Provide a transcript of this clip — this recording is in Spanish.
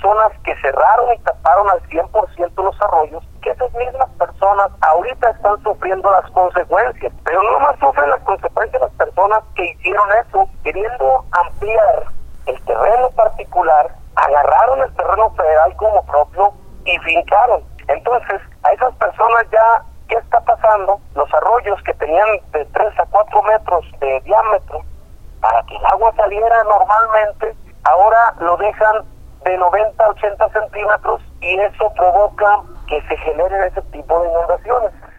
personas que cerraron y taparon al 100% los arroyos, que esas mismas personas ahorita están sufriendo las consecuencias, pero no más sufren las consecuencias las personas que hicieron eso, queriendo ampliar el terreno particular, agarraron el terreno federal como propio y fincaron. Entonces, a esas personas ya, ¿qué está pasando? Los arroyos que tenían de 3 a 4 metros de diámetro, para que el agua saliera normalmente, ahora lo dejan de 90 a 80 centímetros y eso provoca que se generen ese tipo de inundaciones.